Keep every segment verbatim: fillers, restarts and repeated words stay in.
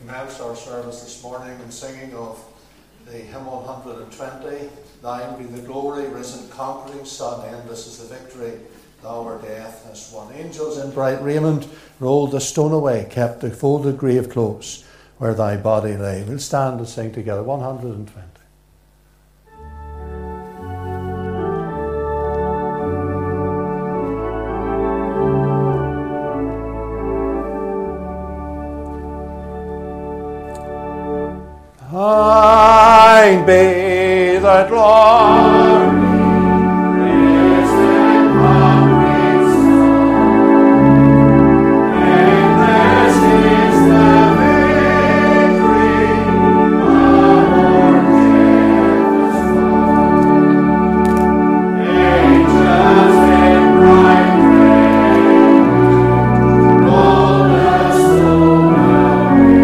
commence our service this morning in singing of the hymn one hundred twenty, Thine be the glory, risen conquering Son, endless is the victory, thou o'er death hast won. Angels in bright raiment rolled the stone away, kept the folded grave close where thy body lay. We'll stand and sing together, one hundred twenty. Thine be the glory, risen conquering Son, endless is the victory, our death has won. Angels in bright raiment roll the stone away.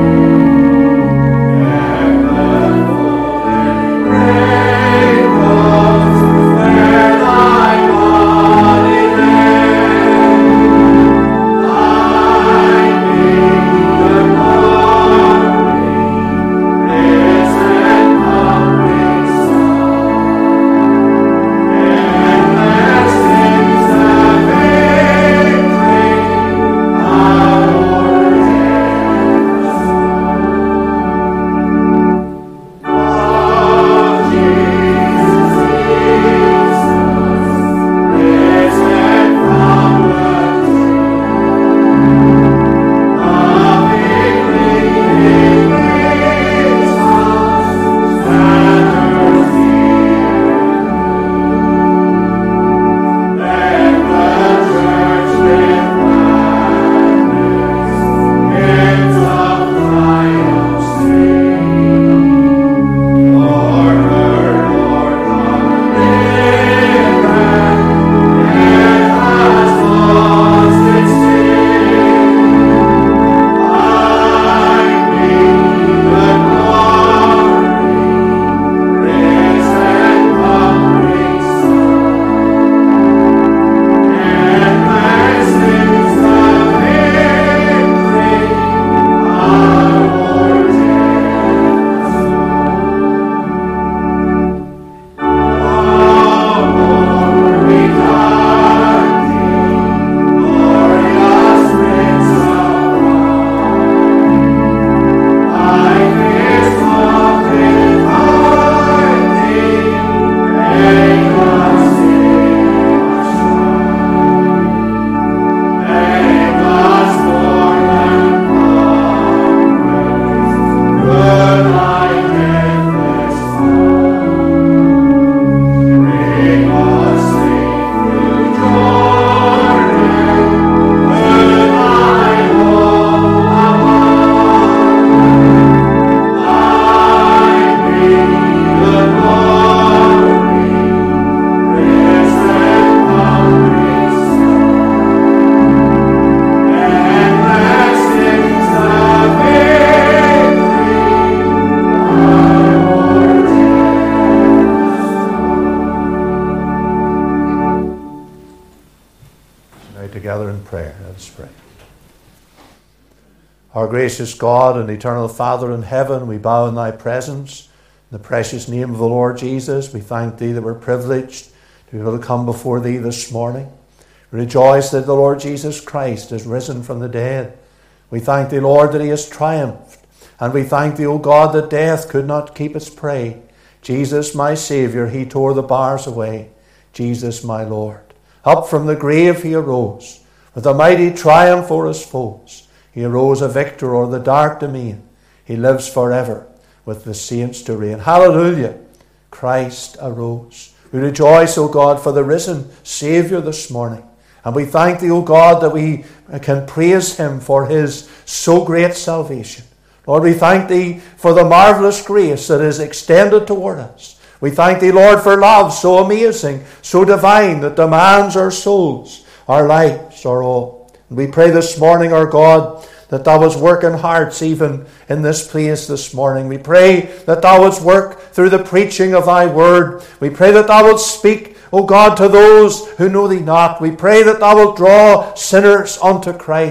Our gracious God and eternal Father in heaven, we bow in thy presence. In the precious name of the Lord Jesus, we thank thee that we're privileged to be able to come before thee this morning. We rejoice that the Lord Jesus Christ is risen from the dead. We thank thee, Lord, that he has triumphed. And we thank thee, O God, that death could not keep its prey. Jesus, my Saviour, he tore the bars away. Jesus, my Lord. Up from the grave he arose, with a mighty triumph o'er his foes. He arose a victor o'er the dark domain. He lives forever with the saints to reign. Hallelujah! Christ arose. We rejoice, O God, for the risen Saviour this morning. And we thank thee, O God, that we can praise him for his so great salvation. Lord, we thank thee for the marvellous grace that is extended toward us. We thank thee, Lord, for love so amazing, so divine, that demands our souls, our lives, our all. And we pray this morning, our God, that thou wouldst work in hearts even in this place this morning. We pray that thou wouldst work through the preaching of thy word. We pray that thou wouldst speak, O God, to those who know thee not. We pray that thou wilt draw sinners unto Christ.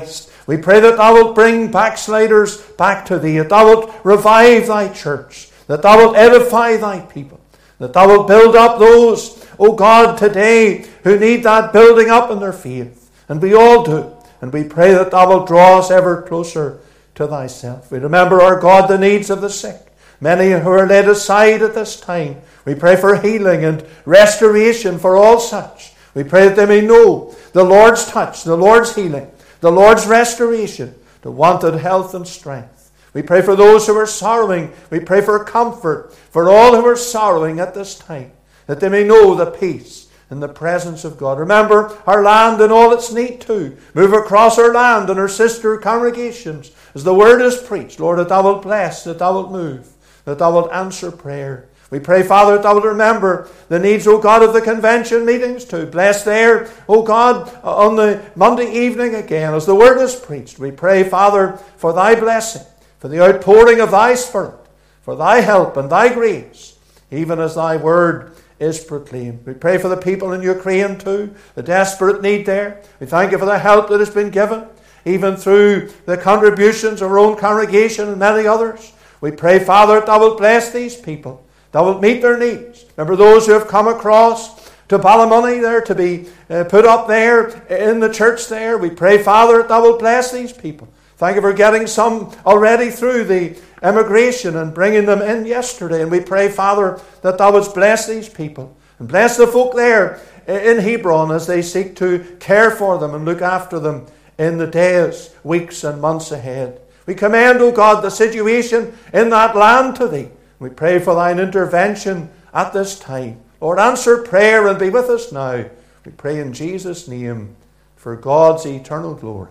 We pray that thou wilt bring backsliders back to thee, that thou wilt revive thy church, that thou wilt edify thy people, that thou wilt build up those, O God, today who need that building up in their faith. And we all do. And we pray that thou wilt draw us ever closer to thyself. We remember, our God, the needs of the sick, many who are laid aside at this time. We pray for healing and restoration for all such. We pray that they may know the Lord's touch, the Lord's healing, the Lord's restoration, the wanted health and strength. We pray for those who are sorrowing. We pray for comfort for all who are sorrowing at this time, that they may know the peace in the presence of God. Remember our land and all its need too. Move across our land and our sister congregations as the word is preached. Lord, that thou wilt bless, that thou wilt move, that thou wilt answer prayer. We pray, Father, that thou wilt remember the needs, O God, of the convention meetings too. Bless there, O God, on the Monday evening again as the word is preached. We pray, Father, for thy blessing, for the outpouring of thy Spirit, for thy help and thy grace, even as thy word is proclaimed. We pray for the people in Ukraine too, the desperate need there. We thank you for the help that has been given, even through the contributions of our own congregation and many others. We pray, Father, that thou wilt bless these people, thou wilt meet their needs. Remember those who have come across to Ballymoney there to be uh, put up there in the church there. We pray, Father, that thou wilt bless these people. Thank you for getting some already through the immigration and bringing them in yesterday. And we pray, Father, that thou wouldst bless these people and bless the folk there in Hebron as they seek to care for them and look after them in the days, weeks and months ahead. We commend, O God, the situation in that land to thee. We pray for thine intervention at this time. Lord, answer prayer and be with us now. We pray in Jesus' name for God's eternal glory.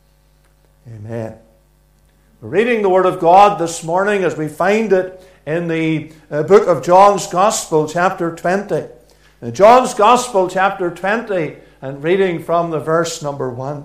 Amen. We're reading the Word of God this morning as we find it in the uh, book of John's Gospel, chapter twenty. In John's Gospel, chapter twenty, and reading from the verse number one.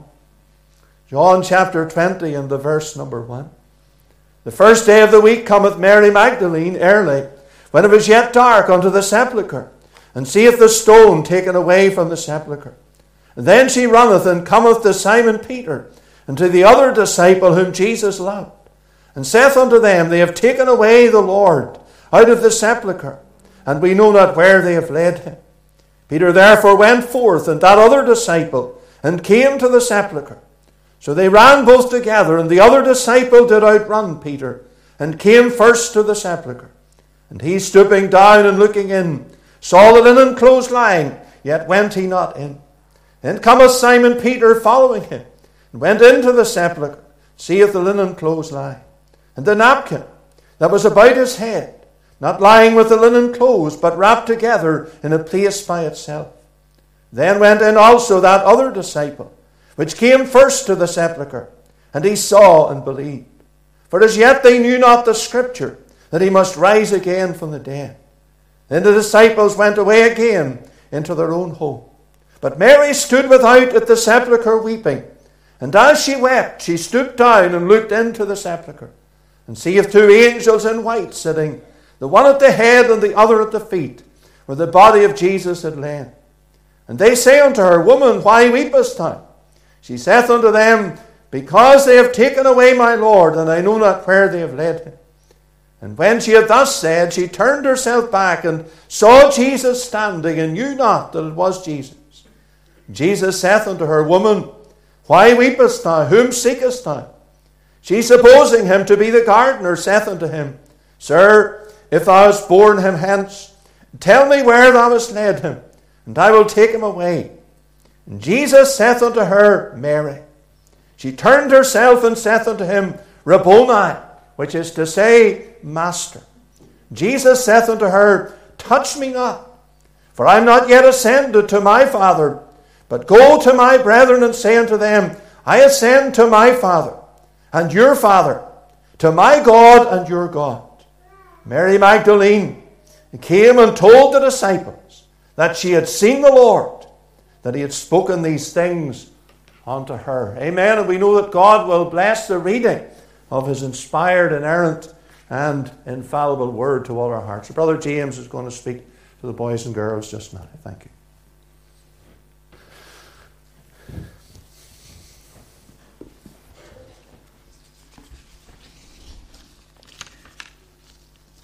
John chapter twenty and the verse number one. The first day of the week cometh Mary Magdalene early, when it was yet dark, unto the sepulchre, and seeth the stone taken away from the sepulchre. And then she runneth and cometh to Simon Peter, and to the other disciple whom Jesus loved, and saith unto them, They have taken away the Lord out of the sepulchre, and we know not where they have laid him. Peter therefore went forth, and that other disciple, and came to the sepulchre. So they ran both together, and the other disciple did outrun Peter, and came first to the sepulchre. And he, stooping down and looking in, saw the linen clothes lying, yet went he not in. Then cometh Simon Peter following him, and went into the sepulchre, seeth the linen clothes lying, and the napkin that was about his head, not lying with the linen clothes, but wrapped together in a place by itself. Then went in also that other disciple, which came first to the sepulchre, and he saw and believed. For as yet they knew not the scripture, that he must rise again from the dead. Then the disciples went away again into their own home. But Mary stood without at the sepulchre weeping. And as she wept, she stooped down and looked into the sepulchre, and seeth two angels in white sitting, the one at the head and the other at the feet, where the body of Jesus had lain. And they say unto her, Woman, why weepest thou? She saith unto them, Because they have taken away my Lord, and I know not where they have laid him. And when she had thus said, she turned herself back, and saw Jesus standing, and knew not that it was Jesus. Jesus saith unto her, Woman, why weepest thou? Whom seekest thou? She, supposing him to be the gardener, saith unto him, Sir, if thou hast borne him hence, tell me where thou hast laid him, and I will take him away. And Jesus saith unto her, Mary. She turned herself and saith unto him, Rabboni, which is to say, Master. Jesus saith unto her, Touch me not, for I am not yet ascended to my Father, but go to my brethren and say unto them, I ascend to my Father and your Father, to my God and your God. Mary Magdalene came and told the disciples that she had seen the Lord, that he had spoken these things unto her. Amen. And we know that God will bless the reading of his inspired, inerrant, and infallible word to all our hearts. Brother James is going to speak to the boys and girls just now. Thank you.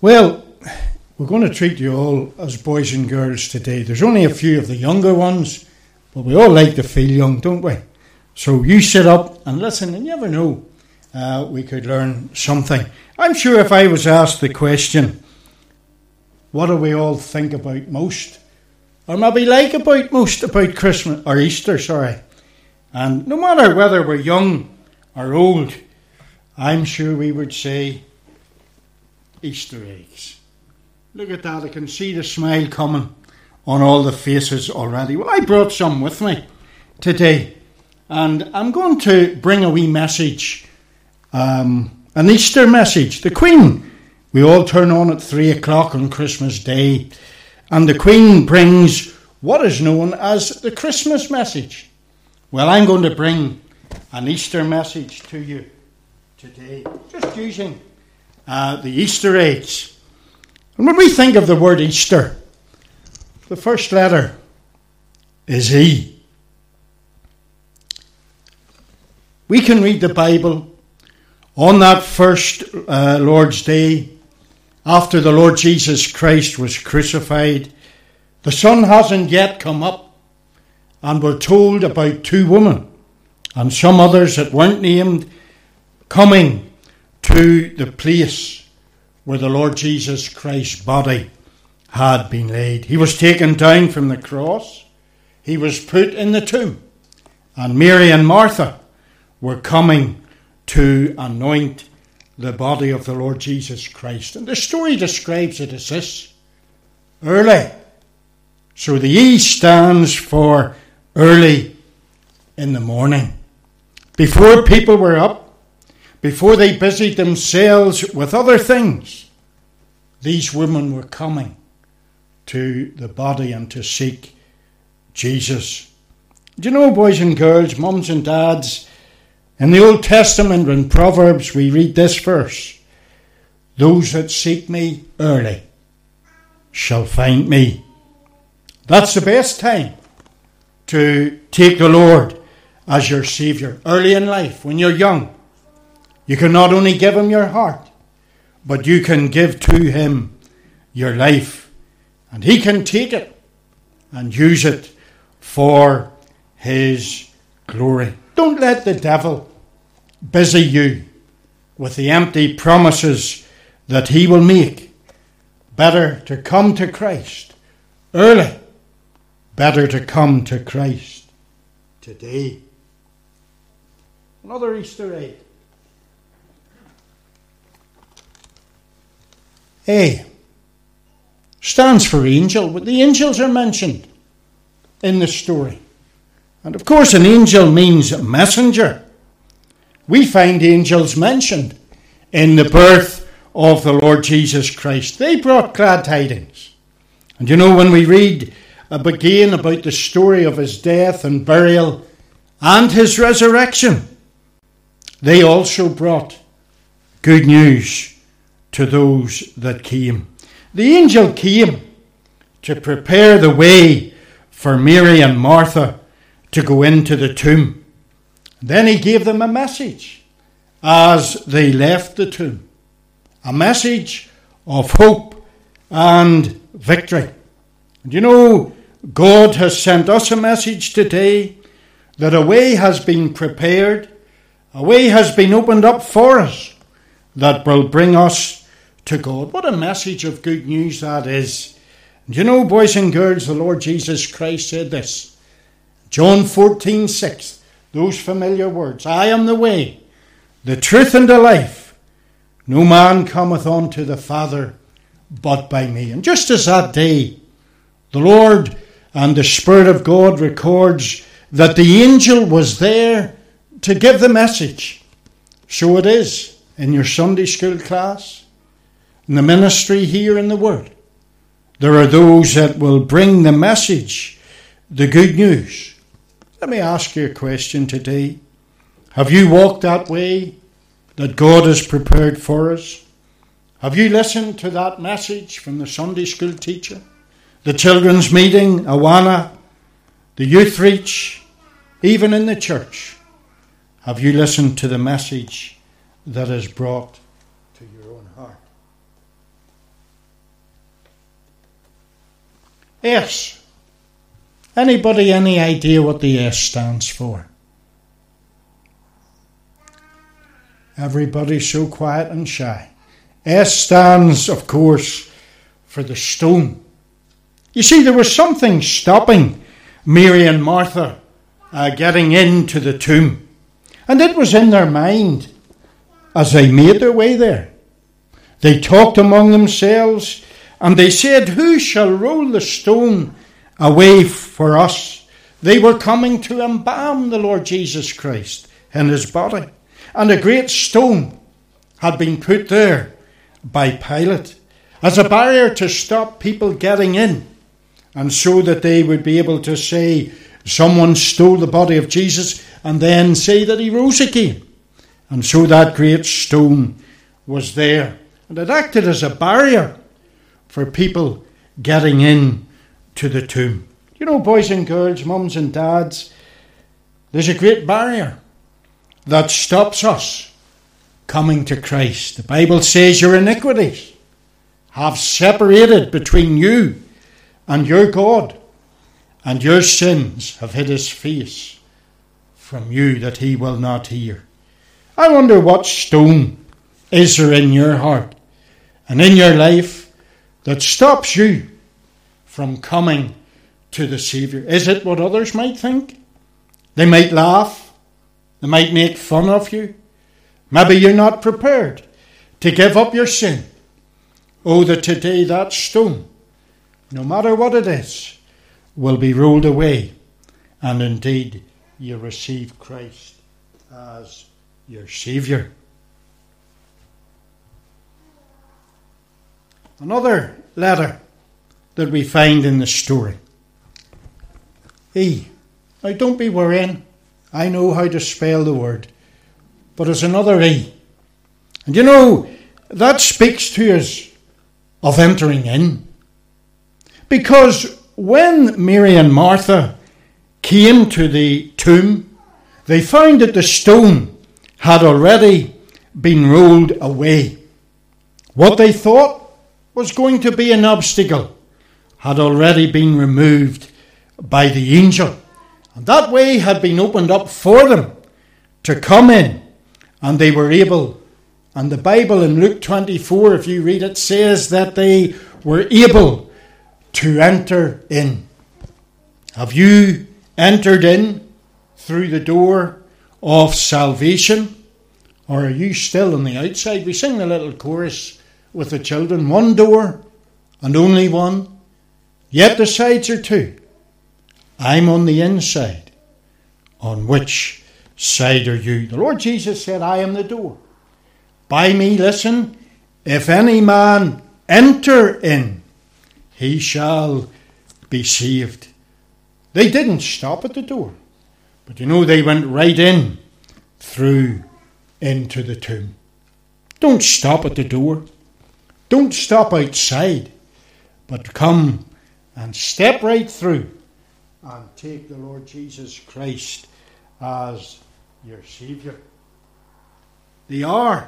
Well, we're going to treat you all as boys and girls today. There's only a few of the younger ones, but we all like to feel young, don't we? So you sit up and listen, and you never know, uh, we could learn something. I'm sure if I was asked the question, what do we all think about most? Or maybe like about most about Christmas, or Easter, sorry. And no matter whether we're young or old, I'm sure we would say Easter eggs. Look at that, I can see the smile coming on all the faces already. Well, I brought some with me today, and I'm going to bring a wee message, um, an Easter message. The Queen, we all turn on at three o'clock on Christmas Day, and the Queen brings what is known as the Christmas message. Well, I'm going to bring an Easter message to you today, just using uh, the Easter eggs. And when we think of the word Easter, the first letter is E. We can read the Bible on that first uh, Lord's Day, after the Lord Jesus Christ was crucified. The sun hasn't yet come up, and we're told about two women and some others that weren't named coming to the place where the Lord Jesus Christ's body had been laid. He was taken down from the cross. He was put in the tomb. And Mary and Martha were coming to anoint the body of the Lord Jesus Christ. And the story describes it as this: early. So the E stands for early in the morning. Before people were up, before they busied themselves with other things, these women were coming to the body and to seek Jesus. Do you know, boys and girls, mums and dads, in the Old Testament, in Proverbs, we read this verse: those that seek me early shall find me. That's the best time to take the Lord as your Saviour. Early in life, when you're young, you can not only give him your heart, but you can give to him your life. And he can take it and use it for his glory. Don't let the devil busy you with the empty promises that he will make. Better to come to Christ early. Better to come to Christ today. Another Easter egg. A stands for angel. The angels are mentioned in the story. And of course, an angel means a messenger. We find angels mentioned in the birth of the Lord Jesus Christ. They brought glad tidings. And you know, when we read again about the story of his death and burial and his resurrection, they also brought good news to those that came. The angel came to prepare the way for Mary and Martha to go into the tomb. Then he gave them a message as they left the tomb. A message of hope and victory. And you know, God has sent us a message today that a way has been prepared, a way has been opened up for us that will bring us to God. What a message of good news that is. And you know, boys and girls, the Lord Jesus Christ said this. John fourteen six, those familiar words: I am the way, the truth, and the life. No man cometh unto the Father but by me. And just as that day, the Lord and the Spirit of God records that the angel was there to give the message. So it is in your Sunday school class, in the ministry here in the Word. There are those that will bring the message, the good news. Let me ask you a question today. Have you walked that way that God has prepared for us? Have you listened to that message from the Sunday school teacher, the children's meeting, Awana, the youth reach, even in the church? Have you listened to the message that is brought to your own heart? S. Anybody any idea what the S stands for? Everybody's so quiet and shy. S stands, of course, for the stone. You see, there was something stopping Mary and Martha uh, getting into the tomb. And it was in their mind as they made their way there. They talked among themselves and they said, "Who shall roll the stone away for us?" They were coming to embalm the Lord Jesus Christ in his body. And a great stone had been put there by Pilate as a barrier to stop people getting in, and so that they would be able to say someone stole the body of Jesus and then say that he rose again. And so that great stone was there, and it acted as a barrier for people getting in to the tomb. You know, boys and girls, mums and dads, there's a great barrier that stops us coming to Christ. The Bible says your iniquities have separated between you and your God, and your sins have hid his face from you that he will not hear. I wonder what stone is there in your heart and in your life that stops you from coming to the Saviour. Is it what others might think? They might laugh. They might make fun of you. Maybe you're not prepared to give up your sin. Oh, that today that stone, no matter what it is, will be rolled away, and indeed you receive Christ as your Saviour. Another letter that we find in the story. E. Now don't be worrying. I know how to spell the word. But it's another E. And you know, that speaks to us of entering in. Because when Mary and Martha came to the tomb, they found that the stone had already been rolled away. What they thought was going to be an obstacle had already been removed by the angel. And that way had been opened up for them to come in. And they were able, and the Bible in Luke twenty-four, if you read it, says that they were able to enter in. Have you entered in through the door of salvation? Or are you still on the outside? We sing the little chorus with the children. One door and only one, yet the sides are two. I'm on the inside. On which side are you? The Lord Jesus said, I am the door. By me, listen, if any man enter in, he shall be saved. They didn't stop at the door, but you know, they went right in through into the tomb. Don't stop at the door. Don't stop outside, but come and step right through and take the Lord Jesus Christ as your Saviour. The hour.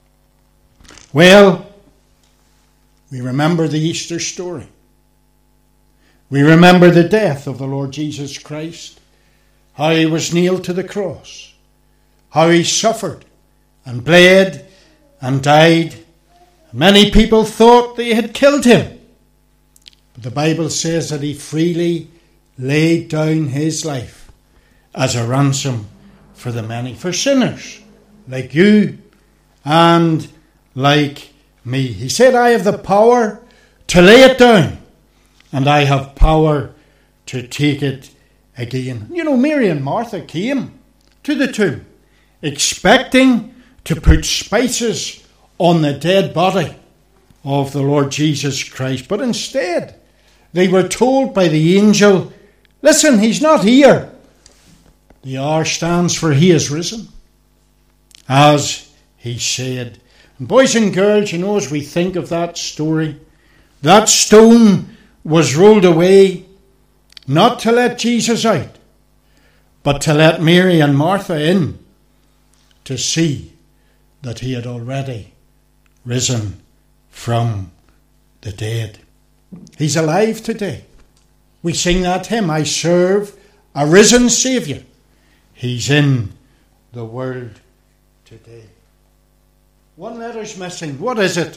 Well, we remember the Easter story. We remember the death of the Lord Jesus Christ, how he was nailed to the cross, how he suffered and bled and died. Many people thought they had killed him. But the Bible says that he freely laid down his life as a ransom for the many, for sinners like you and like me. He said, I have the power to lay it down, and I have power to take it again. You know, Mary and Martha came to the tomb expecting to put spices on the dead body of the Lord Jesus Christ. But instead, they were told by the angel, listen, he's not here. The hour stands for he is risen, as he said. And boys and girls, you know, as we think of that story, that stone was rolled away not to let Jesus out, but to let Mary and Martha in to see that he had already risen from the dead. He's alive today. We sing that hymn, I serve a risen Saviour. He's in the world today. One letter's missing. What is it?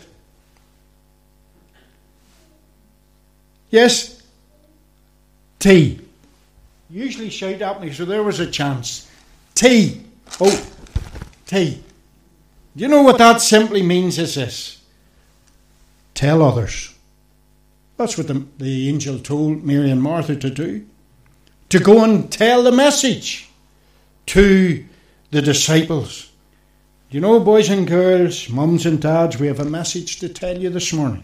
Yes? T. Usually shout at me, so there was a chance. T. Oh, T. Do you know what that simply means is this? Tell others. That's what the, the angel told Mary and Martha to do. To go and tell the message to the disciples. You know, boys and girls, mums and dads, we have a message to tell you this morning.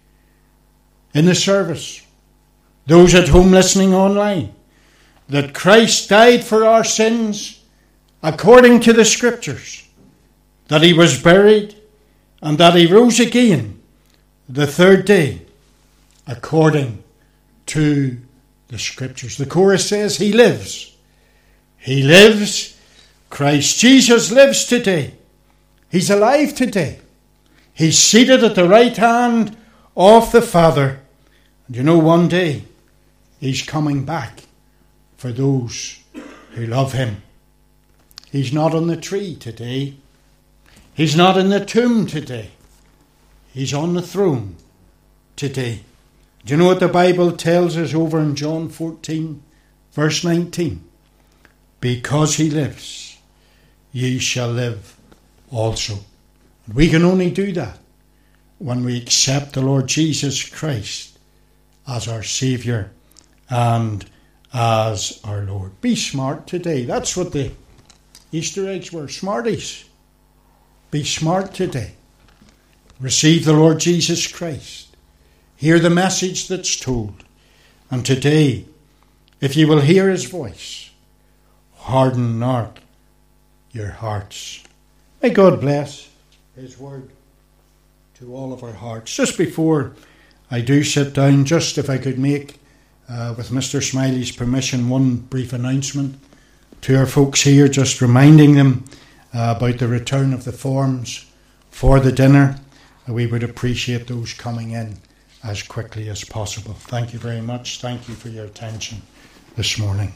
In the service, those at home listening online, that Christ died for our sins according to the Scriptures, that he was buried and that he rose again the third day according to the Scriptures. The chorus says, he lives. He lives. Christ Jesus lives today. He's alive today. He's seated at the right hand of the Father. And you know, one day he's coming back for those who love him. He's not on the tree today. He's not in the tomb today. He's on the throne today. Do you know what the Bible tells us over in John fourteen, verse nineteen? Because he lives, ye shall live also. And we can only do that when we accept the Lord Jesus Christ as our Saviour and as our Lord. Be smart today. That's what the Easter eggs were, Smarties. Be smart today. Receive the Lord Jesus Christ. Hear the message that's told. And today, if you will hear his voice, harden not your hearts. May God bless his word to all of our hearts. Just before I do sit down, just if I could make, uh, with Mister Smiley's permission, one brief announcement to our folks here, just reminding them uh, about the return of the forms for the dinner. Uh, we would appreciate those coming in as quickly as possible. Thank you very much. Thank you for your attention this morning.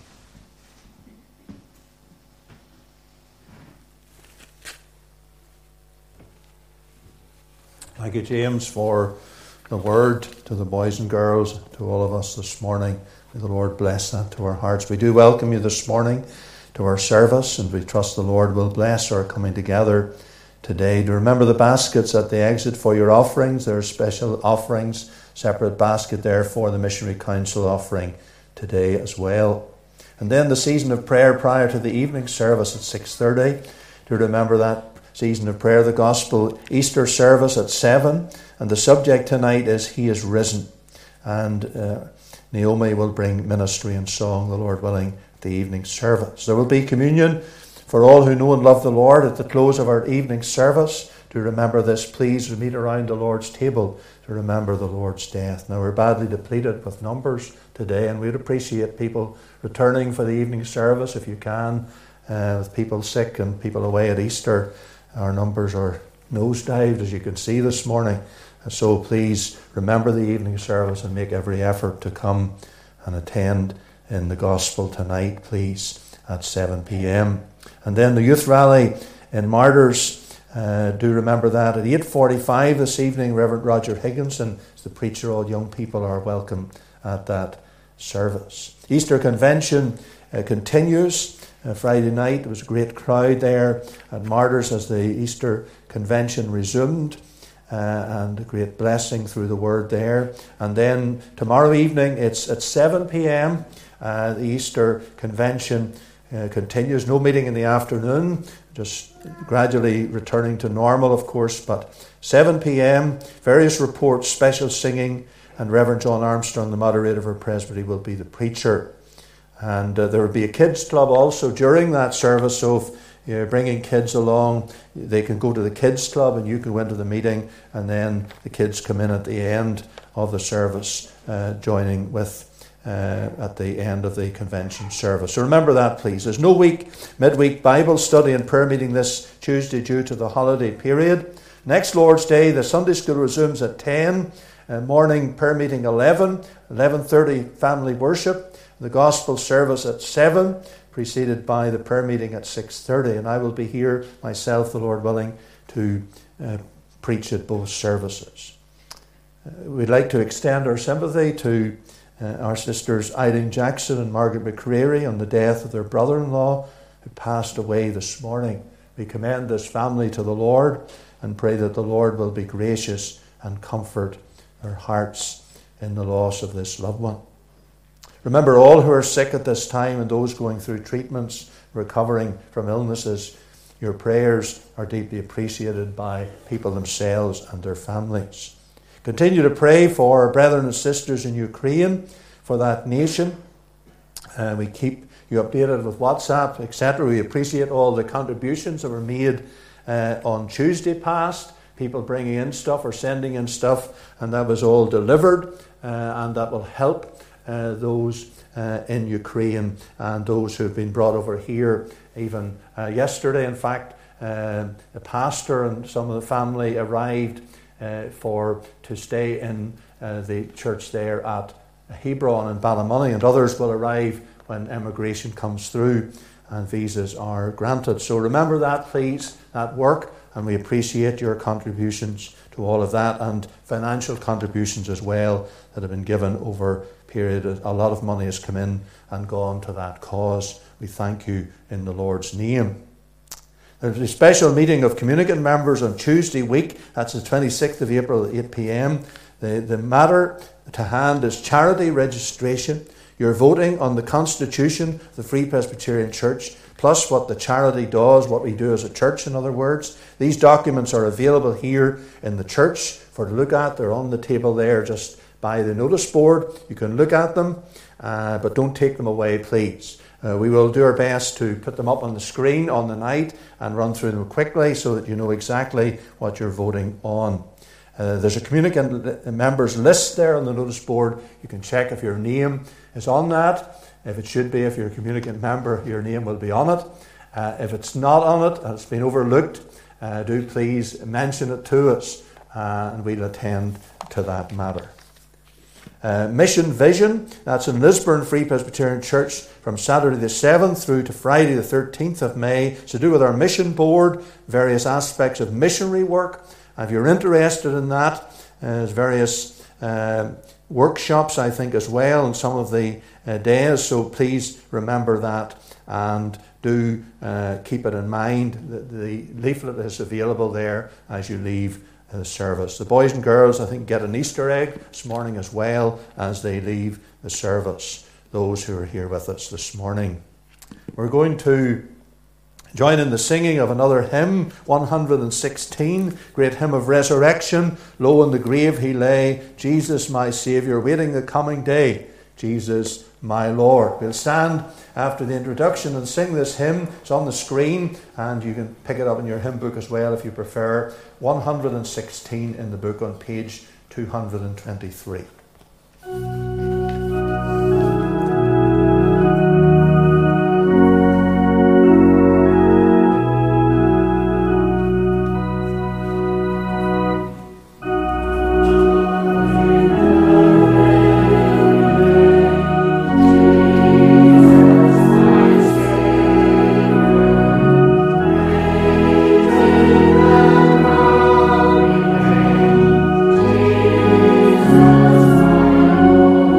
Thank you, James, for the word to the boys and girls, to all of us this morning. May the Lord bless that to our hearts. We do welcome you this morning to our service, and we trust the Lord will bless our coming together today. To remember the baskets at the exit for your offerings. There are special offerings, separate basket there for the Missionary Council offering today as well. And then the season of prayer prior to the evening service at six thirty. To remember that season of prayer, the Gospel Easter service at seven. And the subject tonight is He is Risen. And uh, Naomi will bring ministry and song, the Lord willing, at the evening service. There will be communion for all who know and love the Lord at the close of our evening service. To remember this, please meet around the Lord's table to remember the Lord's death. Now, we're badly depleted with numbers today, and we'd appreciate people returning for the evening service if you can. Uh, with people sick and people away at Easter, our numbers are nosedived, as you can see this morning. So please remember the evening service and make every effort to come and attend in the gospel tonight, please, at seven p.m. And then the youth rally in Martyrs, uh, do remember that at eight forty-five this evening. Reverend Roger Higginson is the preacher. All young people are welcome at that service. Easter Convention uh, continues. Uh, Friday night, there was a great crowd there at Martyrs as the Easter Convention resumed, uh, and a great blessing through the word there. And then tomorrow evening, it's at seven p.m. Uh, the Easter Convention uh, continues. No meeting in the afternoon, just gradually returning to normal, of course, but seven p.m., various reports, special singing, and Reverend John Armstrong, the moderator for Presbytery, will be the preacher. And uh, there will be a kids club also during that service, so if you're bringing kids along, they can go to the kids club and you can go into the meeting, and then the kids come in at the end of the service, uh, joining with uh, at the end of the convention service. So remember that, please. There's no week, midweek Bible study and prayer meeting this Tuesday due to the holiday period. Next Lord's Day, the Sunday school resumes at ten, Uh, morning prayer meeting eleven, eleven thirty family worship, the gospel service at seven, preceded by the prayer meeting at six thirty. And I will be here myself, the Lord willing, to uh, preach at both services. Uh, we'd like to extend our sympathy to uh, our sisters Eileen Jackson and Margaret McCreary on the death of their brother-in-law who passed away this morning. We commend this family to the Lord and pray that the Lord will be gracious and comfort their hearts in the loss of this loved one. Remember all who are sick at this time and those going through treatments, recovering from illnesses. Your prayers are deeply appreciated by people themselves and their families. Continue to pray for our brethren and sisters in Ukraine, for that nation. Uh, we keep you updated with WhatsApp, et cetera. We appreciate all the contributions that were made uh, on Tuesday past. People bringing in stuff or sending in stuff, and that was all delivered, uh, and that will help uh, those uh, in Ukraine and those who have been brought over here. Even uh, yesterday, in fact, uh, a pastor and some of the family arrived uh, for to stay in uh, the church there at Hebron and Ballymoney, and others will arrive when immigration comes through and visas are granted. So remember that, please, that work. And we appreciate your contributions to all of that, and financial contributions as well that have been given over a period. A lot of money has come in and gone to that cause. We thank you in the Lord's name. There's a special meeting of communicant members on Tuesday week. That's the twenty-sixth of April at eight p.m. The, the matter to hand is charity registration. You're voting on the Constitution of the Free Presbyterian Church, plus what the charity does, what we do as a church, in other words. These documents are available here in the church for to look at. They're on the table there just by the notice board. You can look at them, uh, but don't take them away, please. Uh, we will do our best to put them up on the screen on the night and run through them quickly so that you know exactly what you're voting on. Uh, there's a communicant members list there on the notice board. You can check if your name is on that. If it should be, if you're a communicant member, your name will be on it. Uh, if it's not on it and it's been overlooked, uh, do please mention it to us uh, and we'll attend to that matter. Uh, Mission Vision, that's in Lisburn Free Presbyterian Church from Saturday the seventh through to Friday the thirteenth of May. It's to do with our mission board, various aspects of missionary work. And if you're interested in that, uh, there's various uh, workshops, I think, as well, on some of the uh, days. So please remember that and do uh, keep it in mind. The, the leaflet is available there as you leave the service. The boys and girls, I think, get an Easter egg this morning as well as they leave the service, those who are here with us this morning. We're going to join in the singing of another hymn, one hundred sixteen, great hymn of resurrection. Low in the grave he lay, Jesus my Saviour, waiting the coming day, Jesus my Lord. We'll stand after the introduction and sing this hymn. It's on the screen and you can pick it up in your hymn book as well if you prefer. one hundred sixteen in the book on page two hundred twenty-three. Oh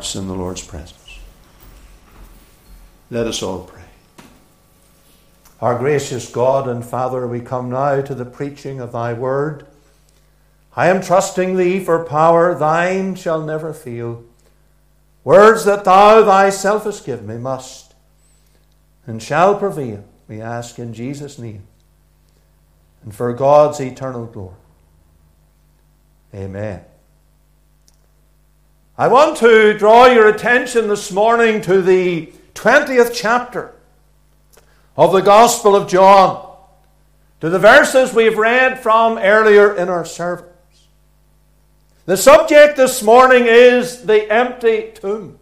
hearts in the Lord's presence. Let us all pray. Our gracious God and Father, we come now to the preaching of thy word. I am trusting thee for power, thine shall never fail. Words that thou thyself hast given me must and shall prevail, we ask in Jesus' name, and for God's eternal glory. Amen. I want to draw your attention this morning to the twentieth chapter of the Gospel of John, to the verses we've read from earlier in our service. The subject this morning is the empty tomb.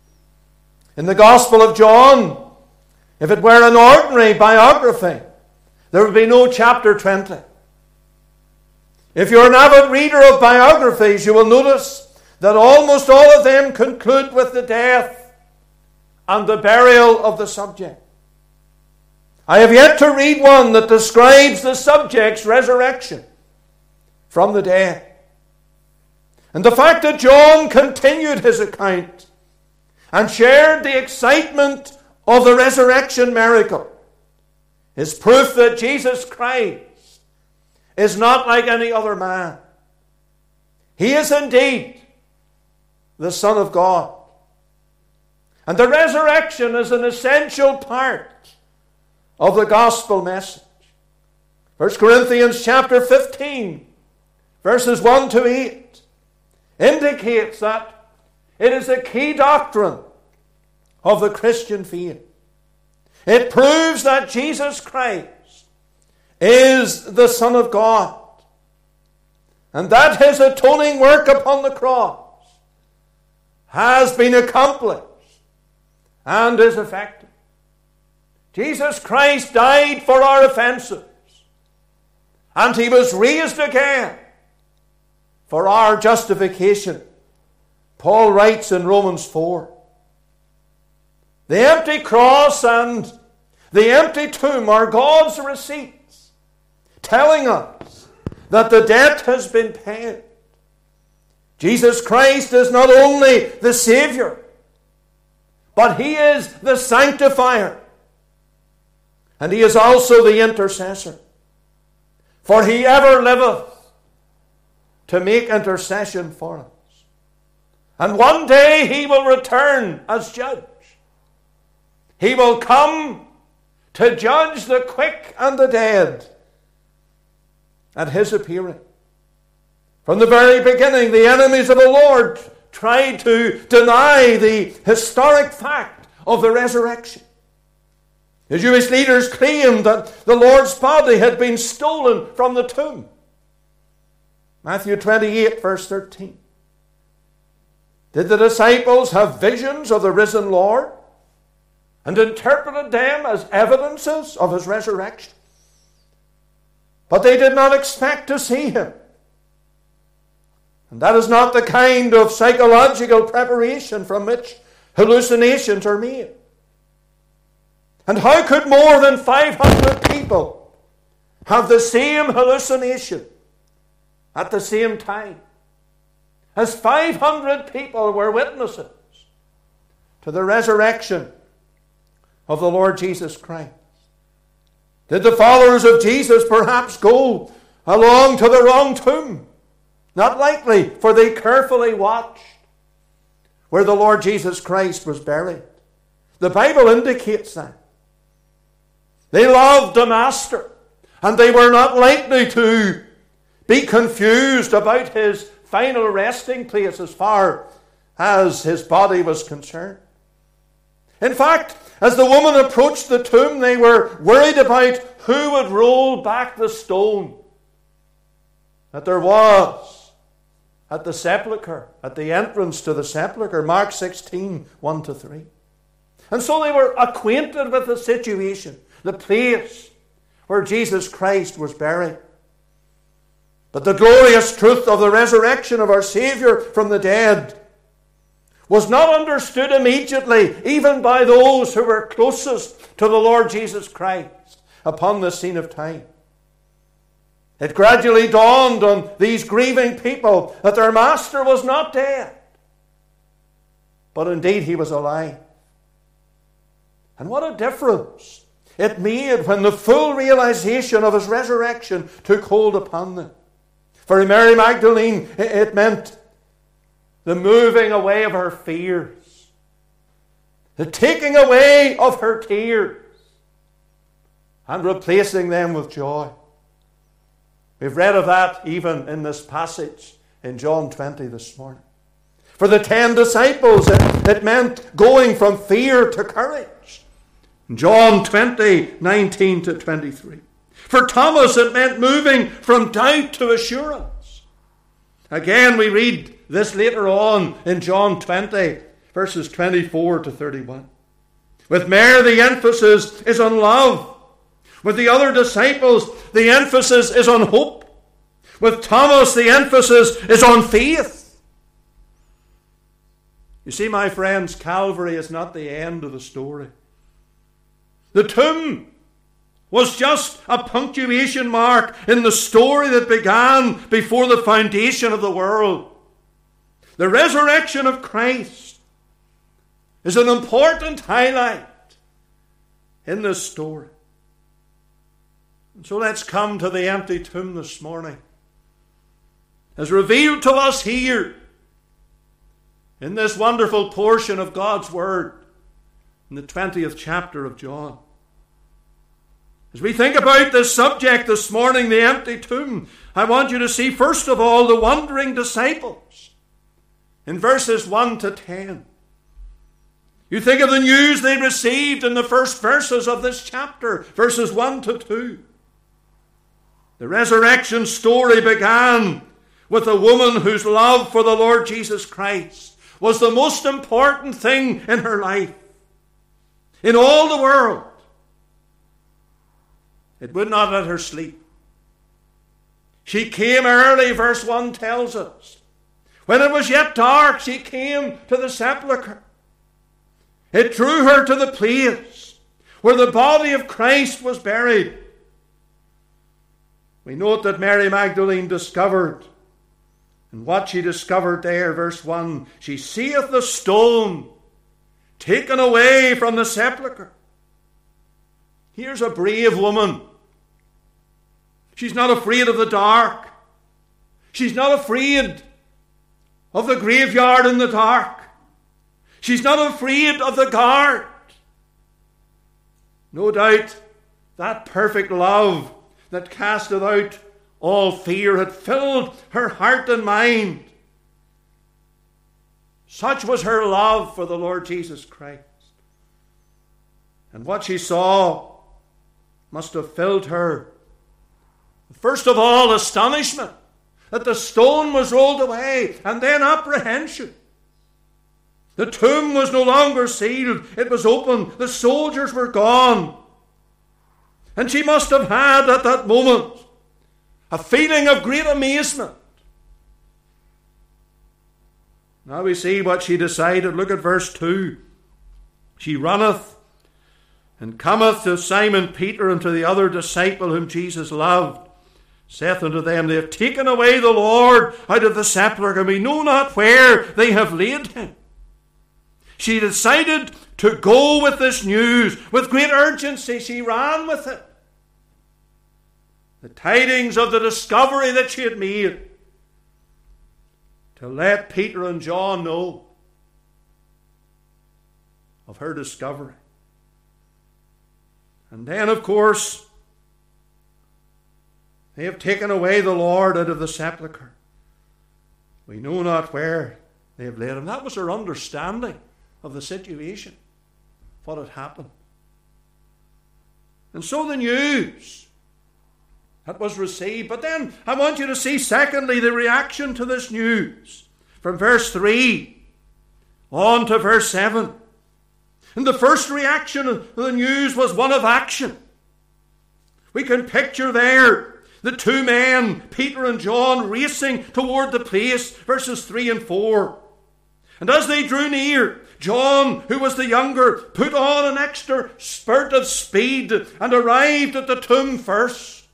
In the Gospel of John, if it were an ordinary biography, there would be no chapter twenty. If you're an avid reader of biographies, you will notice that almost all of them conclude with the death and the burial of the subject. I have yet to read one that describes the subject's resurrection from the dead. And the fact that John continued his account and shared the excitement of the resurrection miracle is proof that Jesus Christ is not like any other man. He is indeed the Son of God. And the resurrection is an essential part of the gospel message. First Corinthians chapter fifteen, verses one to eight, indicates that it is a key doctrine of the Christian faith. It proves that Jesus Christ is the Son of God, and that his atoning work upon the cross has been accomplished and is effective. Jesus Christ died for our offenses, and he was raised again for our justification. Paul writes in Romans four, the empty cross and the empty tomb are God's receipts, telling us that the debt has been paid. Jesus Christ is not only the Savior, but he is the sanctifier. And he is also the intercessor. For he ever liveth to make intercession for us. And one day he will return as judge. He will come to judge the quick and the dead at his appearing. From the very beginning, the enemies of the Lord tried to deny the historic fact of the resurrection. The Jewish leaders claimed that the Lord's body had been stolen from the tomb. Matthew twenty-eight, verse thirteen. Did the disciples have visions of the risen Lord and interpreted them as evidences of his resurrection? But they did not expect to see him. And that is not the kind of psychological preparation from which hallucinations are made. And how could more than five hundred people have the same hallucination at the same time? As five hundred people were witnesses to the resurrection of the Lord Jesus Christ. Did the followers of Jesus perhaps go along to the wrong tomb? Not likely, for they carefully watched where the Lord Jesus Christ was buried. The Bible indicates that. They loved the Master, and they were not likely to be confused about his final resting place as far as his body was concerned. In fact, as the woman approached the tomb, they were worried about who would roll back the stone that there was at the sepulchre, at the entrance to the sepulchre. Mark sixteen, one to three. And so they were acquainted with the situation, the place where Jesus Christ was buried. But the glorious truth of the resurrection of our Savior from the dead was not understood immediately, even by those who were closest to the Lord Jesus Christ upon the scene of time. It gradually dawned on these grieving people that their Master was not dead. but indeed he was alive. And what a difference it made when the full realization of his resurrection took hold upon them. For Mary Magdalene, it meant the moving away of her fears, the taking away of her tears, and replacing them with joy. We've read of that even in this passage in John twenty this morning. For the ten disciples, it, it meant going from fear to courage. John twenty, nineteen to twenty-three. For Thomas, it meant moving from doubt to assurance. Again, we read this later on in John twenty, verses twenty-four to thirty-one. With Mary, the emphasis is on love. With the other disciples, the emphasis is on hope. With Thomas, the emphasis is on faith. You see, my friends, Calvary is not the end of the story. The tomb was just a punctuation mark in the story that began before the foundation of the world. The resurrection of Christ is an important highlight in this story. And so let's come to the empty tomb this morning, as revealed to us here in this wonderful portion of God's Word in the twentieth chapter of John. As we think about this subject this morning, the empty tomb, I want you to see first of all the wandering disciples in verses one to ten. You think of the news they received in the first verses of this chapter, verses one to two. The resurrection story began with a woman whose love for the Lord Jesus Christ was the most important thing in her life. In all the world, it would not let her sleep. She came early, verse one tells us. When it was yet dark, she came to the sepulchre. It drew her to the place where the body of Christ was buried. We note that Mary Magdalene discovered, and what she discovered there, verse one, she seeth the stone taken away from the sepulchre. Here's a brave woman. She's not afraid of the dark. She's not afraid of the graveyard in the dark. She's not afraid of the guard. No doubt that perfect love that casteth out all fear had filled her heart and mind. Such was her love for the Lord Jesus Christ. And what she saw must have filled her, first of all, astonishment that the stone was rolled away, and then apprehension. The tomb was no longer sealed, it was open, the soldiers were gone. And she must have had at that moment a feeling of great amazement. Now we see what she decided. Look at verse two. She runneth and cometh to Simon Peter and to the other disciple whom Jesus loved, saith unto them, They have taken away the Lord out of the sepulchre, and we know not where they have laid him. She decided to go with this news. With great urgency, she ran with it. The tidings of the discovery that she had made, to let Peter and John know of her discovery. And then, of course, they have taken away the Lord out of the sepulchre. We know not where they have laid him. That was her understanding of the situation, what had happened. And so the news that was received. But then I want you to see, secondly, the reaction to this news. From verse three on to verse seven. And the first reaction of the news was one of action. We can picture there the two men, Peter and John, racing toward the place, verses three and four. And as they drew near, John, who was the younger, put on an extra spurt of speed and arrived at the tomb first.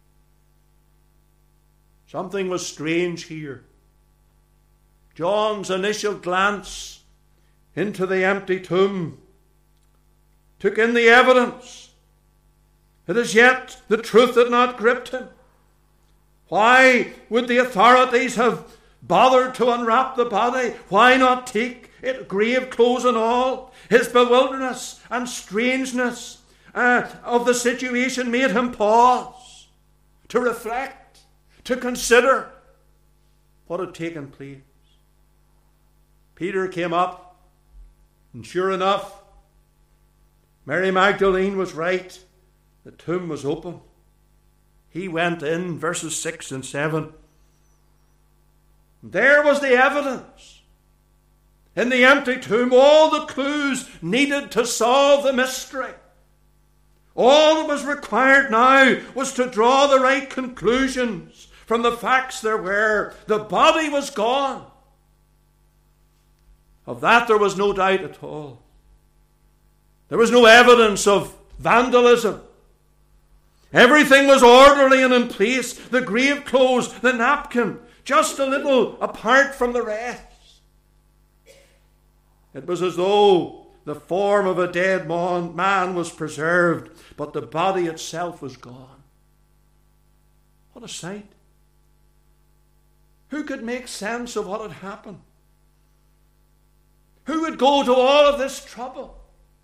Something was strange here. John's initial glance, into the empty tomb, took in the evidence. It as yet the truth had not gripped him. Why would the authorities have bothered to unwrap the body? Why not take it, grave clothes and all? His bewilderness and strangeness uh, of the situation made him pause, to reflect, to consider what had taken place. Peter came up, and sure enough, Mary Magdalene was right. The tomb was open. He went in, verses six and seven. There was the evidence. In the empty tomb, all the clues needed to solve the mystery. All that was required now was to draw the right conclusions from the facts there were. The body was gone. Of that there was no doubt at all. There was no evidence of vandalism. Everything was orderly and in place. The grave clothes, the napkin, just a little apart from the rest. It was as though the form of a dead man was preserved, but the body itself was gone. What a sight. Who could make sense of what had happened? Who would go to all of this trouble?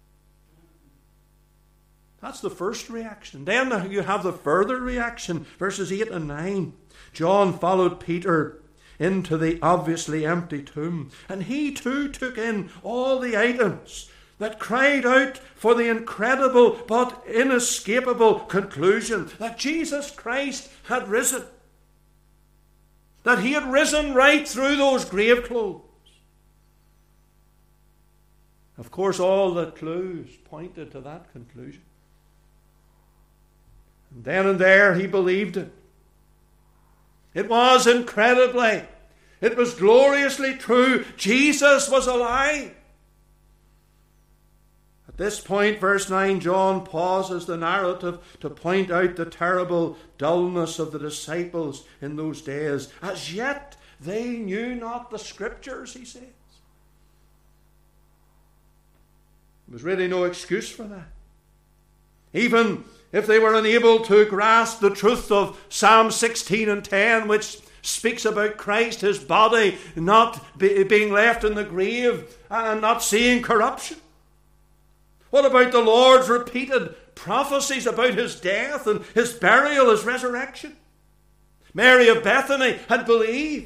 That's the first reaction. Then you have the further reaction, verses eight and nine. John followed Peter into the obviously empty tomb, and he too took in all the items that cried out for the incredible but inescapable conclusion that Jesus Christ had risen. That he had risen right through those grave clothes. Of course, all the clues pointed to that conclusion. And then and there he believed it. It was incredibly, it was gloriously true. Jesus was alive. At this point, verse nine, John pauses the narrative to point out the terrible dullness of the disciples in those days. As yet they knew not the Scriptures, he says. There was really no excuse for that. Even if they were unable to grasp the truth of Psalm sixteen and ten, which speaks about Christ, his body, not be, being left in the grave and not seeing corruption. What about the Lord's repeated prophecies about his death and his burial, his resurrection? Mary of Bethany had believed.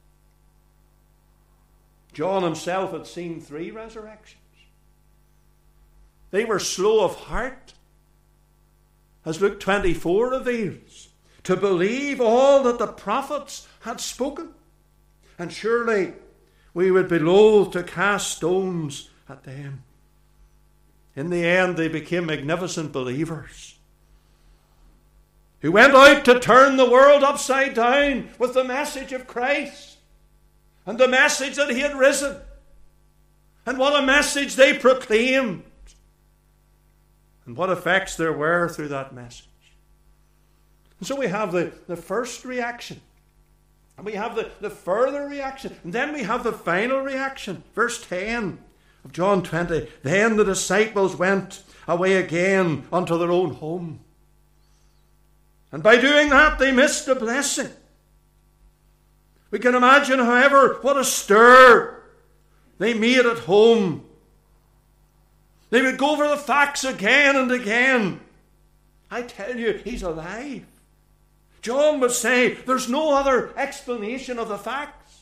John himself had seen three resurrections. They were slow of heart, as Luke twenty-four reveals, to believe all that the prophets had spoken. And surely we would be loath to cast stones at them. In the end, they became magnificent believers who went out to turn the world upside down with the message of Christ and the message that he had risen. And what a message they proclaimed. And what effects there were through that message. And so we have the, the first reaction. And we have the, the further reaction. And then we have the final reaction. Verse ten of John twenty. Then the disciples went away again unto their own home. And by doing that, they missed a blessing. We can imagine, however, what a stir they made at home. They would go over the facts again and again. I tell you, he's alive. John would say, there's no other explanation of the facts.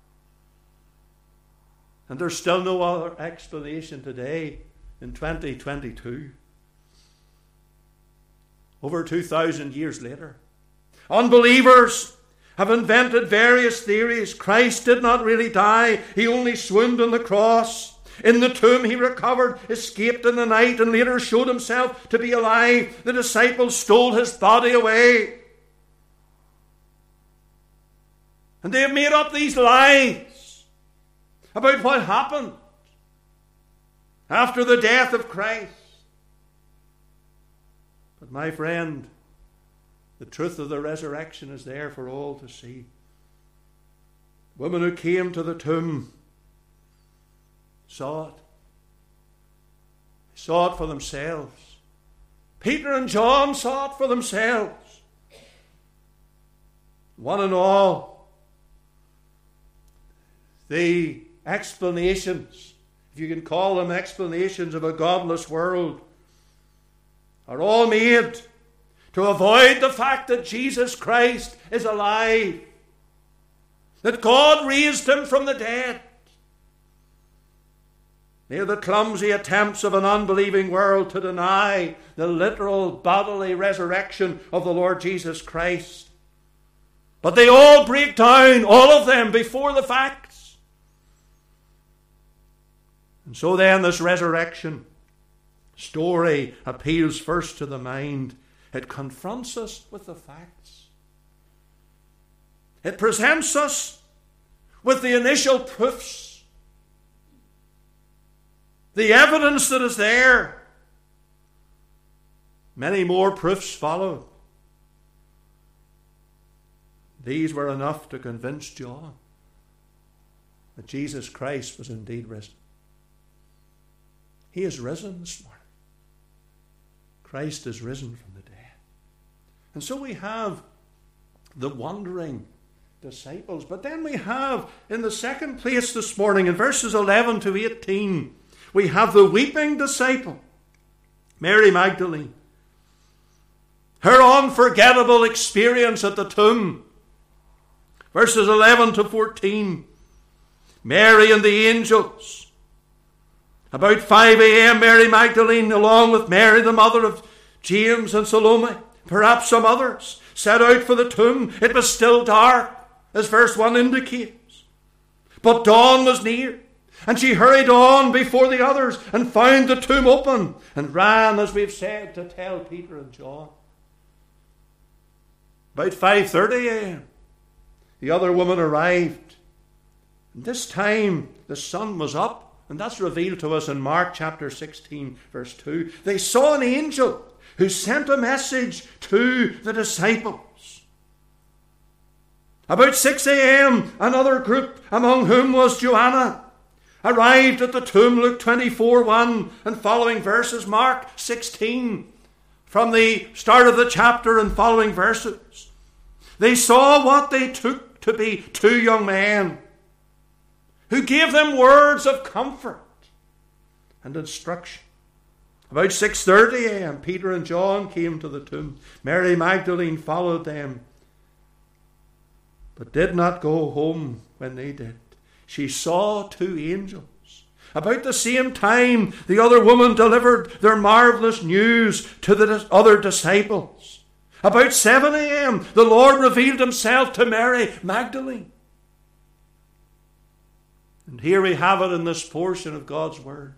And there's still no other explanation today in twenty twenty-two. Over two thousand years later. Unbelievers have invented various theories. Christ did not really die. He only swooned on the cross. In the tomb he recovered, escaped in the night, and later showed himself to be alive. The disciples stole his body away. And they have made up these lies about what happened after the death of Christ. But my friend, the truth of the resurrection is there for all to see. Women who came to the tomb saw it. They saw it for themselves. Peter and John saw it for themselves. One and all, the explanations, if you can call them explanations of a godless world, are all made to avoid the fact that Jesus Christ is alive, that God raised him from the dead. They are the clumsy attempts of an unbelieving world to deny the literal bodily resurrection of the Lord Jesus Christ. But they all break down, all of them, before the facts. And so then this resurrection story appeals first to the mind. It confronts us with the facts. It presents us with the initial proofs, the evidence that is there. Many more proofs followed. These were enough to convince John that Jesus Christ was indeed risen. He is risen this morning. Christ is risen from the dead. And so we have the wondering disciples. But then we have, in the second place this morning, in verses eleven to eighteen, we have the weeping disciple, Mary Magdalene. Her unforgettable experience at the tomb. Verses eleven to fourteen. Mary and the angels. About five a.m., Mary Magdalene, along with Mary, the mother of James and Salome, perhaps some others, set out for the tomb. It was still dark, as verse one indicates. But dawn was near, and she hurried on before the others and found the tomb open and ran, as we've said, to tell Peter and John. About five thirty a.m., the other woman arrived. And this time the sun was up. And that's revealed to us in Mark chapter sixteen, verse two. They saw an angel who sent a message to the disciples. About six a.m., another group, among whom was Joanna, arrived at the tomb, Luke twenty-four, one and following verses, Mark sixteen, from the start of the chapter and following verses. They saw what they took to be two young men, who gave them words of comfort and instruction. About six thirty a.m., Peter and John came to the tomb. Mary Magdalene followed them, but did not go home when they did. She saw two angels. About the same time, the other woman delivered their marvelous news to the other disciples. About seven a.m., the Lord revealed himself to Mary Magdalene. And here we have it in this portion of God's Word.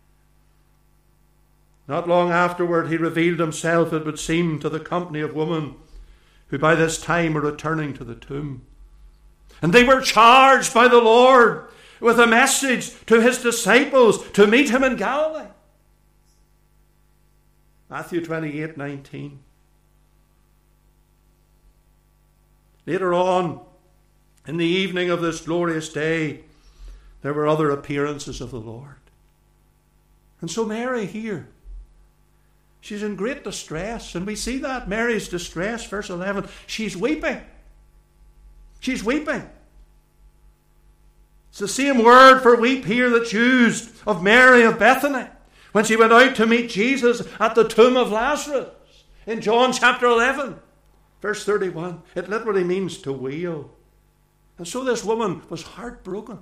Not long afterward, he revealed himself, it would seem, to the company of women who by this time were returning to the tomb. And they were charged by the Lord with a message to his disciples to meet him in Galilee. Matthew twenty-eight, nineteen. Later on, in the evening of this glorious day, there were other appearances of the Lord. And so Mary here, she's in great distress. And we see that, Mary's distress, verse eleven. She's weeping. She's weeping. It's the same word for weep here that's used of Mary of Bethany when she went out to meet Jesus at the tomb of Lazarus in John chapter eleven, verse thirty-one. It literally means to wail. And so this woman was heartbroken.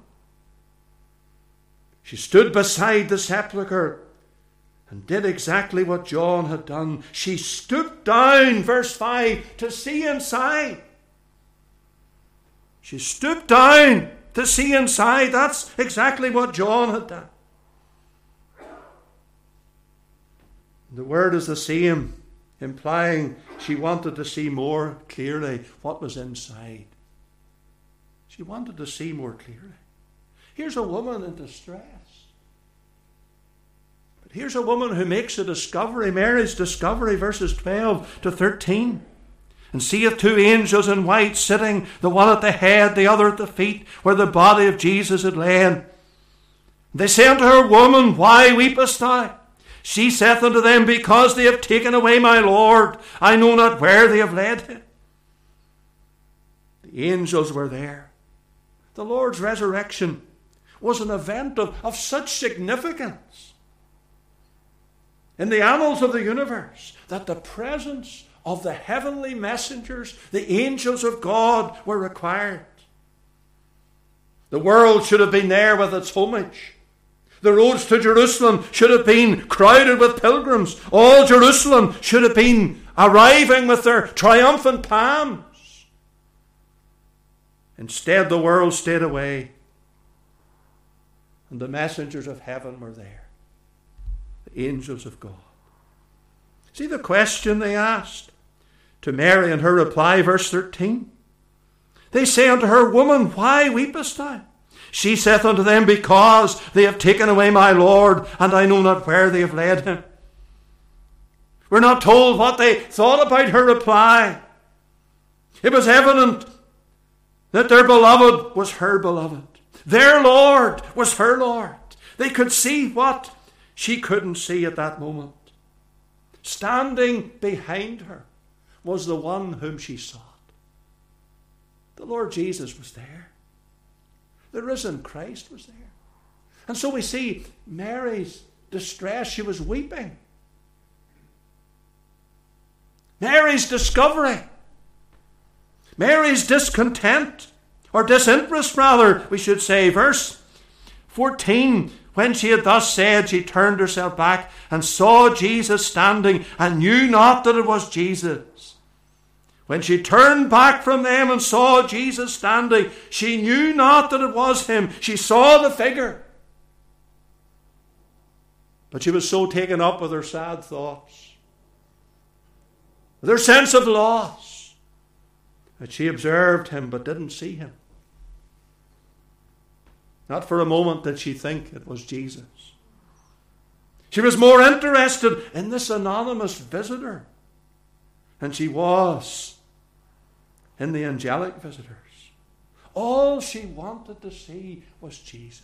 She stood beside the sepulchre and did exactly what John had done. She stooped down, verse five, to see inside. She stooped down to see inside. That's exactly what John had done. The word is the same, implying she wanted to see more clearly what was inside. She wanted to see more clearly. Here's a woman in distress. But here's a woman who makes a discovery, Mary's discovery, verses twelve to thirteen. And seeth two angels in white sitting, the one at the head, the other at the feet, where the body of Jesus had lain. They say unto her, Woman, why weepest thou? She saith unto them, Because they have taken away my Lord. I know not where they have laid him. The angels were there. The Lord's resurrection was an event of, of such significance in the annals of the universe that the presence of the heavenly messengers, the angels of God, were required. The world should have been there with its homage. The roads to Jerusalem should have been crowded with pilgrims. All Jerusalem should have been arriving with their triumphant palms. Instead, the world stayed away, and the messengers of heaven were there, the angels of God. See the question they asked to Mary, and her reply, verse thirteen. They say unto her, Woman, why weepest thou? She saith unto them, Because they have taken away my Lord, and I know not where they have laid him. We're not told what they thought about her reply. It was evident that their beloved was her beloved. Their Lord was her Lord. They could see what she couldn't see at that moment. Standing behind her was the one whom she sought. The Lord Jesus was there. The risen Christ was there. And so we see Mary's distress. She was weeping. Mary's discovery. Mary's discontent, or disinterest rather, we should say. Verse fourteen, when she had thus said, she turned herself back and saw Jesus standing, and knew not that it was Jesus. When she turned back from them and saw Jesus standing, she knew not that it was him. She saw the figure, but she was so taken up with her sad thoughts, with her sense of loss, that she observed him but didn't see him. Not for a moment did she think it was Jesus. She was more interested in this anonymous visitor than she was in the angelic visitors. All she wanted to see was Jesus.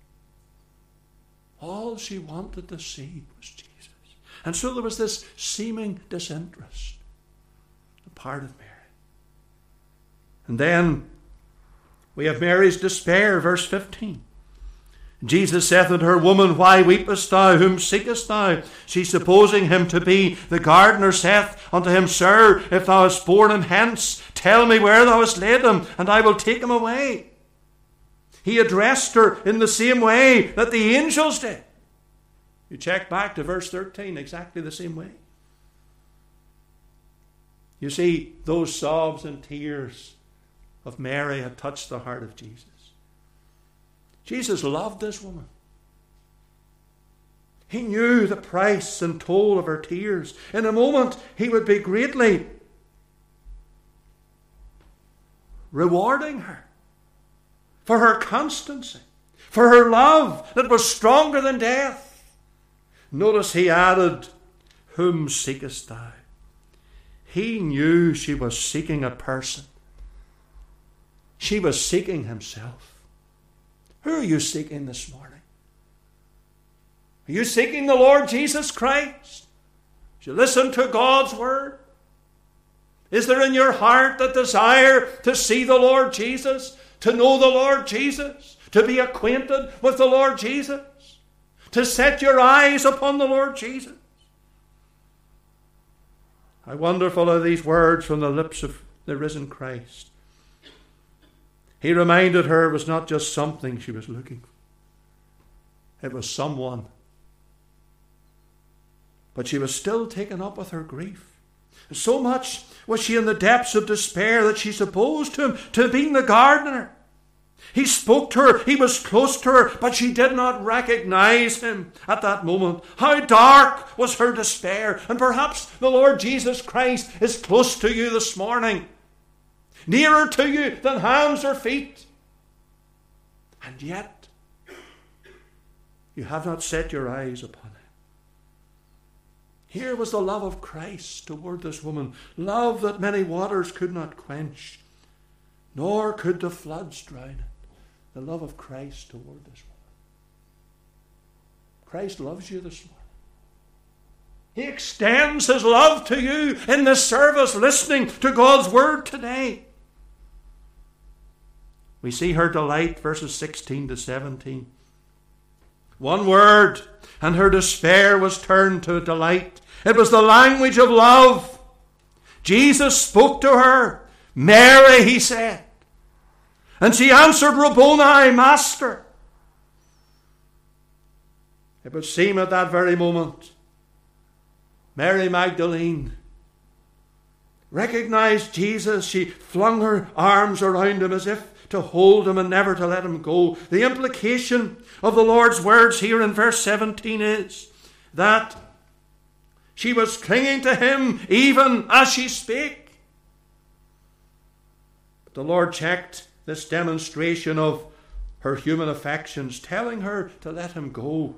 All she wanted to see was Jesus. And so there was this seeming disinterest on the part of Mary. And then we have Mary's despair, verse fifteen. Jesus saith unto her, Woman, why weepest thou? Whom seekest thou? She, supposing him to be the gardener, saith unto him, Sir, if thou hast borne him hence, tell me where thou hast laid him, and I will take him away. He addressed her in the same way that the angels did. You check back to verse thirteen, exactly the same way. You see, those sobs and tears of Mary had touched the heart of Jesus. Jesus loved this woman. He knew the price and toll of her tears. In a moment, he would be greatly rewarding her for her constancy, for her love that was stronger than death. Notice he added, Whom seekest thou? He knew she was seeking a person. She was seeking himself. Who are you seeking this morning? Are you seeking the Lord Jesus Christ? Do you listen to God's word? Is there in your heart that desire to see the Lord Jesus, to know the Lord Jesus, to be acquainted with the Lord Jesus, to set your eyes upon the Lord Jesus? How wonderful are these words from the lips of the risen Christ. He reminded her it was not just something she was looking for. It was someone. But she was still taken up with her grief. And so much was she in the depths of despair that she supposed him to have been the gardener. He spoke to her, he was close to her, but she did not recognize him at that moment. How dark was her despair. And perhaps the Lord Jesus Christ is close to you this morning. Nearer to you than hands or feet. And yet, you have not set your eyes upon him. Here was the love of Christ toward this woman. Love that many waters could not quench, nor could the floods drown it. The love of Christ toward this woman. Christ loves you this morning. He extends his love to you in this service, listening to God's word today. We see her delight, verses sixteen to seventeen. One word, and her despair was turned to delight. It was the language of love. Jesus spoke to her. Mary, he said. And she answered, Rabboni, Master. It would seem at that very moment, Mary Magdalene recognized Jesus. She flung her arms around him as if to hold him and never to let him go. The implication of the Lord's words here in verse seventeen is that she was clinging to him even as she spake. But the Lord checked this demonstration of her human affections, telling her to let him go.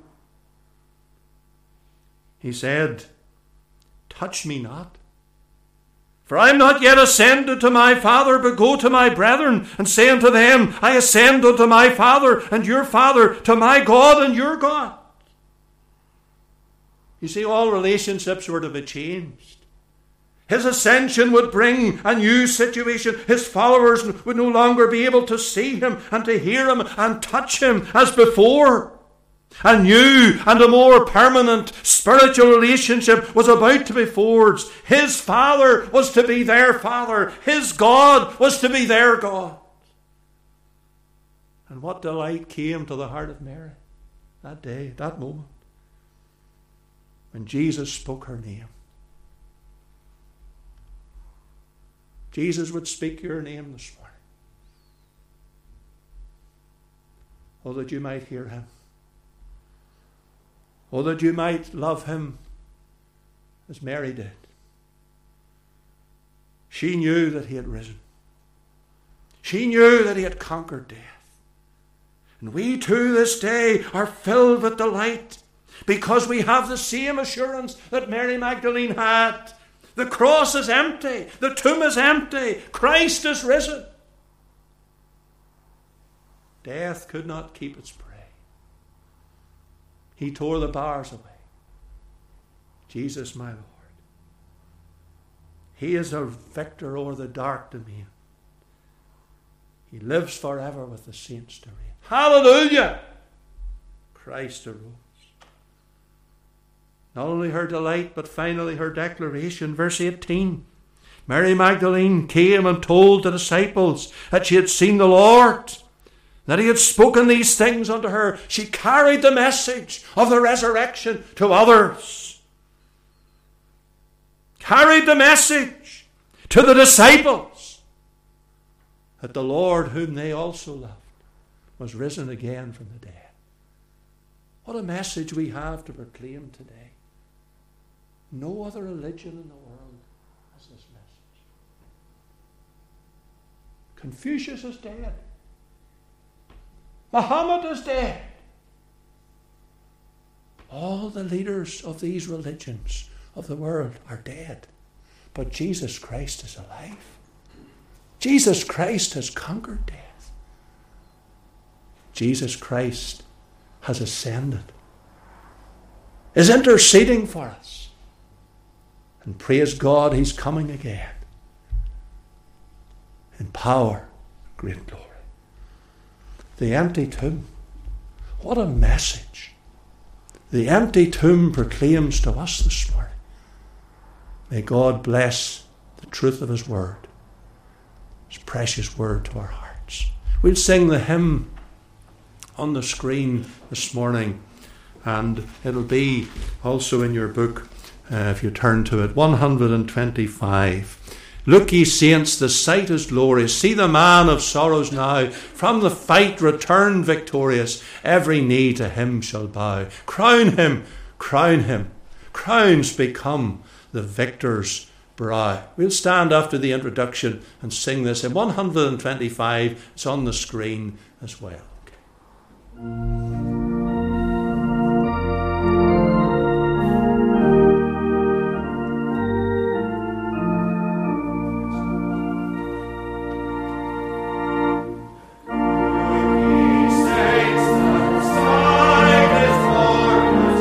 He said, touch me not, for I am not yet ascended to my Father, but go to my brethren, and say unto them, I ascend unto my Father and your Father, to my God and your God. You see, all relationships were to be changed. His ascension would bring a new situation. His followers would no longer be able to see him and to hear him and touch him as before. A new and a more permanent spiritual relationship was about to be forged. His Father was to be their Father. His God was to be their God. And what delight came to the heart of Mary that day, that moment, when Jesus spoke her name. Jesus would speak your name this morning. Oh, that you might hear him. Oh, that you might love him as Mary did. She knew that he had risen. She knew that he had conquered death. And we too this day are filled with delight because we have the same assurance that Mary Magdalene had. The cross is empty. The tomb is empty. Christ is risen. Death could not keep its prey. He tore the bars away. Jesus, my Lord. He is a victor over the dark domain. He lives forever with the saints to reign. Hallelujah! Christ arose. Not only her delight, but finally her declaration. Verse eighteen. Mary Magdalene came and told the disciples that she had seen the Lord, that he had spoken these things unto her. She carried the message of the resurrection to others. Carried the message to the disciples that the Lord, whom they also loved, was risen again from the dead. What a message we have to proclaim today. No other religion in the world has this message. Confucius is dead. Muhammad is dead. All the leaders of these religions of the world are dead. But Jesus Christ is alive. Jesus Christ has conquered death. Jesus Christ has ascended, is interceding for us. And praise God, he's coming again in power, great glory. The empty tomb. What a message. The empty tomb proclaims to us this morning. May God bless the truth of his word, his precious word to our hearts. We'll sing the hymn on the screen this morning, and it'll be also in your book uh, if you turn to it. one hundred twenty-five. Look, ye saints, the sight is glorious. See the man of sorrows now, from the fight return victorious. Every knee to him shall bow. Crown him, crown him. Crowns become the victor's brow. We'll stand after the introduction and sing this in one hundred twenty-five. It's on the screen as well. Okay. Saints, the sight is glorious.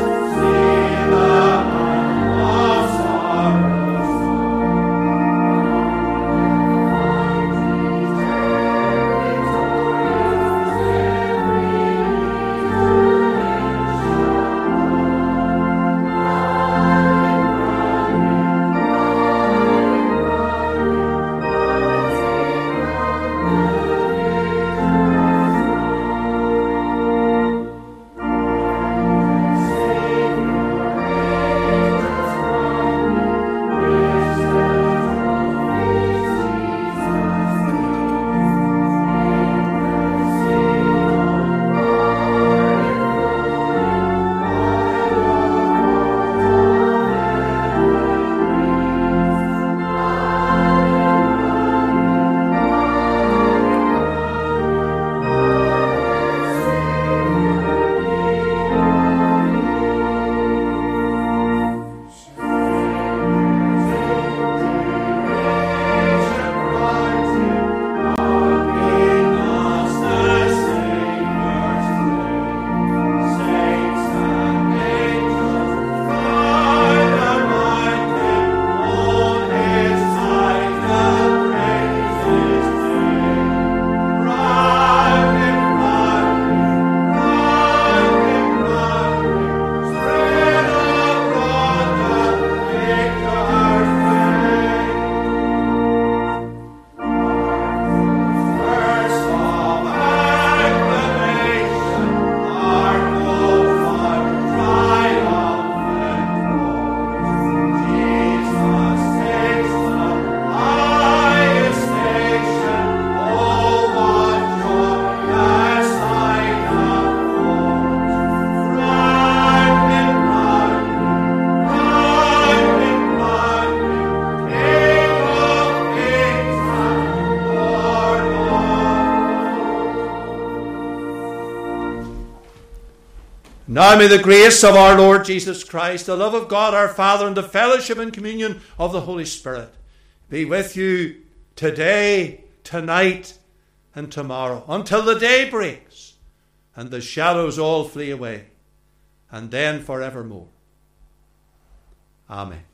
Now may the grace of our Lord Jesus Christ, the love of God our Father, and the fellowship and communion of the Holy Spirit be with you today, tonight, and tomorrow, until the day breaks and the shadows all flee away, and then forevermore. Amen.